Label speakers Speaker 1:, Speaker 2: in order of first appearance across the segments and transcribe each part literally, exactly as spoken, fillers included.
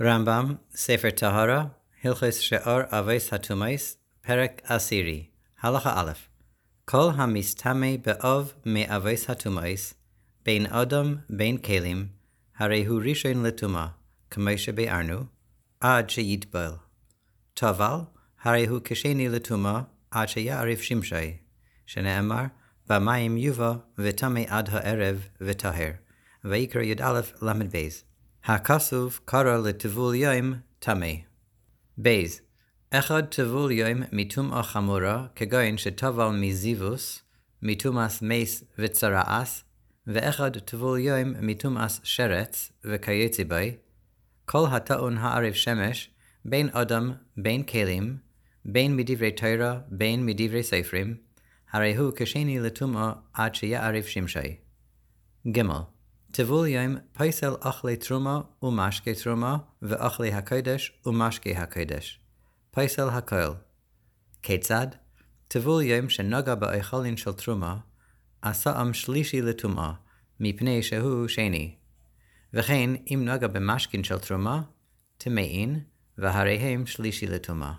Speaker 1: רמב"ם, ספר טהרה, הלכות שאר אבוס הטומאס, פרק עשירי, הלכה א', כל המסתמא באב מאבוס הטומאס, בין אדם בין כלים, הרי הוא ראשון לטומאה, כמו שביארנו, עד שיטבל. טבל, הרי הוא כשני לטומאה, עד שיערב שמשי, שנאמר, במים יובא וטמא עד הערב וטהר, ויקרא י"א למד בייז. הכסוף קרא לטבול יום טמא. בייז, אחד טבול יום מטומאה חמורה, כגון שטבל מזיווס, מטומאת מס וצרעס, ואחד טבול יום מטומאת שרץ וכיוצא בי, כל הטעון הערב שמש, בין אדם בין כלים, בין מדברי תורה בין מדברי ספרים, הרי הוא כשני לטומאה עד שיערב שמשי. ג' טבול יום פסל אכלי תרומה ומשקה תרומה, ואכלי הקודש ומשקה הקודש. פסל הכל. כיצד? טבול יום שנגע באכלין של תרומה, עשאם שלישי לטומאה, מפני שהוא שני. וכן, אם נגע במשכין של תרומה, טמאין, והרי הם שלישי לטומאה.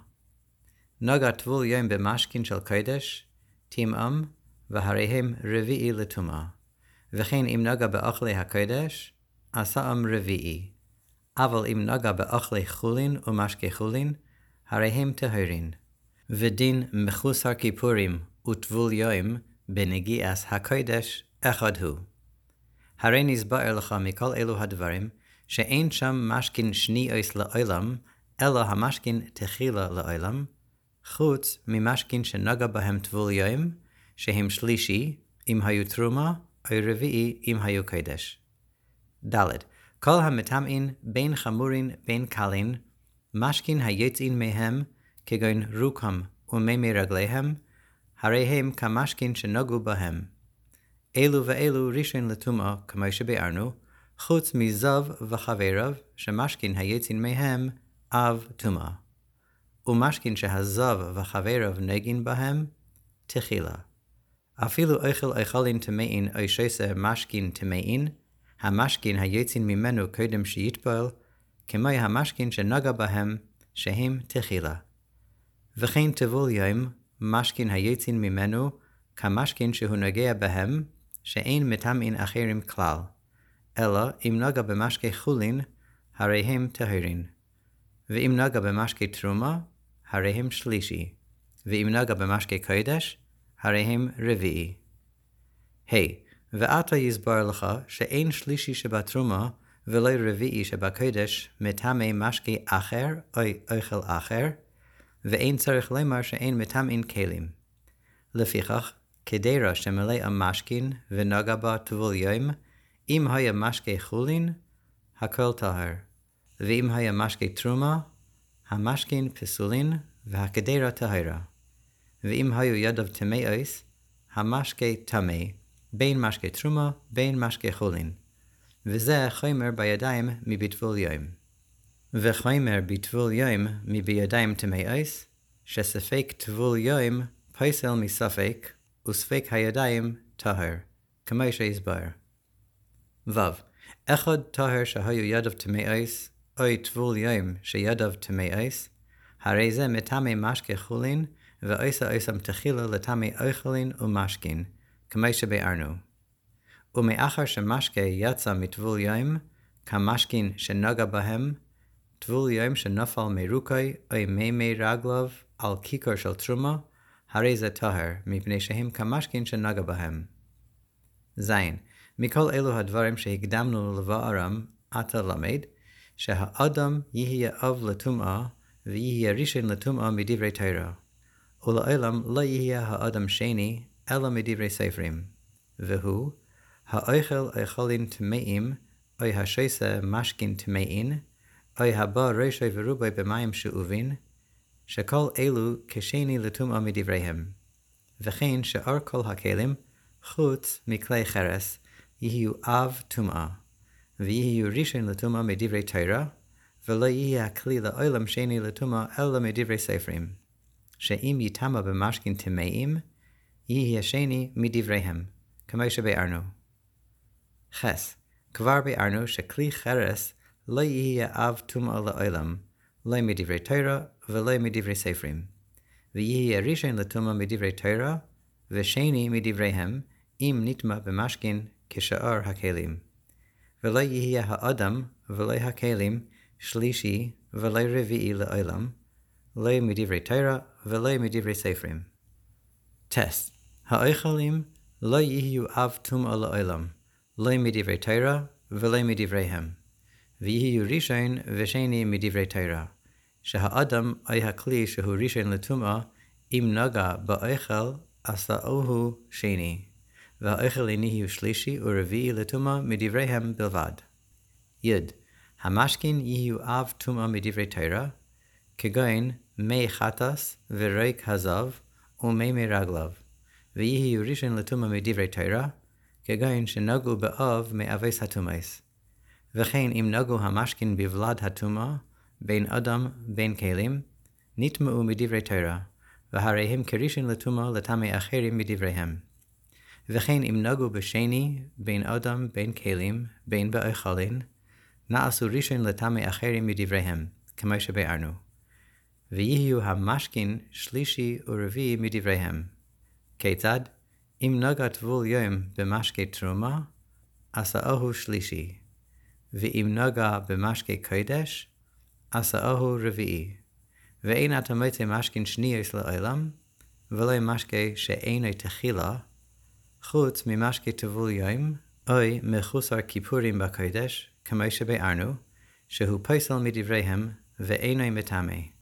Speaker 1: נגע טבול יום במשכין של קודש, טמאם, והרי הם רביעי לטומאה. וכן אם נגע באכלי הקודש, עשאם רביעי. אבל אם נגע באכלי חולין ומשקה חולין, הרי הם טהרין. ודין מחוסר כיפורים וטבול יום בנגיעת הקודש אחד הוא. הרי נסבר לך מכל אלו הדברים, שאין שם משכין שניוס לעולם, אלא המשכין תחילה לעולם, חוץ ממשכין שנגע בהם טבול יום, שהם שלישי, אם היו תרומה, או רביעי אם היו קודש. ד' כל המטמאין בין חמורין בין קלין, משכין היוצאין מהם, כגון רוקם ומי רגליהם, הרי הם כמשכין שנגעו בהם. אלו ואלו ראשון לטומאה, כמו שביארנו, חוץ מזב וחבריו, שמשכין היוצאין מהם, אב טומאה. ומשכין שהזב וחבריו נגעין בהם, תחילה. אפילו אוכל אכלין טמאין או שוסה משכין טמאין, המשכין היוצאין ממנו קודם שיטבל, כמו המשכין שנגע בהם, שהם תחילה. וכן טבול יום, משכין היוצאין ממנו, כמשכין שהוא נוגע בהם, שאין מטמאין אחרים כלל, אלא אם נגע במשקה חולין, הרי הם טהרין. ואם נגע במשקה תרומה, הרי הם שלישי. ואם נגע במשקה קודש, הרי הם רביעי. היי, ועתה יסבר לך שאין שלישי שבתרומה ולא רביעי שבקודש מטמא משקה אחר או אוכל אחר, ואין צריך לומר שאין מטמאין כלים. לפיכך, כדירה שמלאה משכין ונגע בה טבול יום, אם היה משקה חולין, הכל טהר. ואם היה משקה תרומה, המשכין פסולין והכדירה טהרה. ואם היו ידיו טמאוס, המשקה טמא, בין משקה תרומה, בין משקה חולין. וזה חומר בידיים מבטבול יום. וחומר בטבול יום מבידיים טמאוס, שספק טבול יום פסל מספק, וספק הידיים טהר, כמו שהסבר. ו. אחד טהר שהיו ידיו טמאוס, או טבול יום שידיו טמאוס, הרי זה מטמא משקה חולין, ועושה עושם תחילה לטמא אוכלין ומשכין, כמו שביארנו. ומאחר שמשקה יצא מטבול יום, כמשכין שנגע בהם, טבול יום שנפל מרוקי או מימי רגליו על כיכר של תרומה, הרי זה טהר, מפני שהם כמשכין שנגע בהם. זין, מכל אלו הדברים שהקדמנו לבארם, אתה למד, שהאדם יהיה אב לטומאה, ויהיה ראשון לטומאה מדברי תורה. ולעולם לא יהיה האדם שני, אלא מדברי ספרים. והוא, האוכל אכלין טמאים, או השוסה משכין טמאין, או הבא ראשי ורובי במים שאובין, שכל אלו כשני לטומאה מדבריהם. וכן שאר כל הכלים, חוץ מכלי חרס, יהיו אב טומאה, ויהיו ראשון לטומאה מדברי תורה, ולא יהיה הכלי לעולם שני לטומאה אלא מדברי ספרים. שאם יטמא במשכין טמאים, יהיה שני מדבריהם, כמו שביארנו. חס, כבר ביארנו שכלי חרס לא יהיה אב טומאה לעולם, לא מדברי תורה ולא מדברי ספרים. ויהיה ראשון לטומאה מדברי תורה, ושני מדבריהם, אם נטמא במשכין כשאר הכלים. ולא יהיה האדם ולא הכלים שלישי ולא רביעי לעולם, לא מדברי תורה ולא מדברי ספרים. טסט. האוכלים לא יהיו אב טומאה לעולם, לא מדברי תורה ולא מדבריהם. ויהיו ראשון ושני מדברי תורה, שהאדם אי הכלי שהוא ראשון לטומאה, אם נגע באוכל עשאוהו שני, והאוכלים יהיו שלישי ורביעי לטומאה מדבריהם בלבד. יד. המשכין יהיו אב טומאה מדברי תורה, כגון מי חטס וריק הזב ומי מרגליו, ויהיו ראשון לטומאה מדברי תורה, כגון שנגעו באב מאבס הטומאס. וכן אם נגעו המשכין בבלד הטומאה, בין אדם בין כלים, נטמאו מדברי תורה, והרי הם כראשון לטומאה לטמא אחרים מדבריהם. וכן אם נגעו בשני, בין אדם בין כלים, בין באוכלין, נעשו ראשון לטמא אחרים מדבריהם, כמו שביארנו. ויהיו המשכין שלישי ורביעי מדבריהם. כיצד? אם נגע טבול יום במשקה תרומה, עשאוהו שלישי, ואם נגע במשקה קודש, עשאוהו רביעי. ואין אתה מוצא משכין שניוס לעולם, ולא משקה שאינו תחילה, חוץ ממשקה טבול יום, או מחוסר כיפורים בקודש, כמו שביארנו, שהוא פסל מדבריהם ואינו מטמא.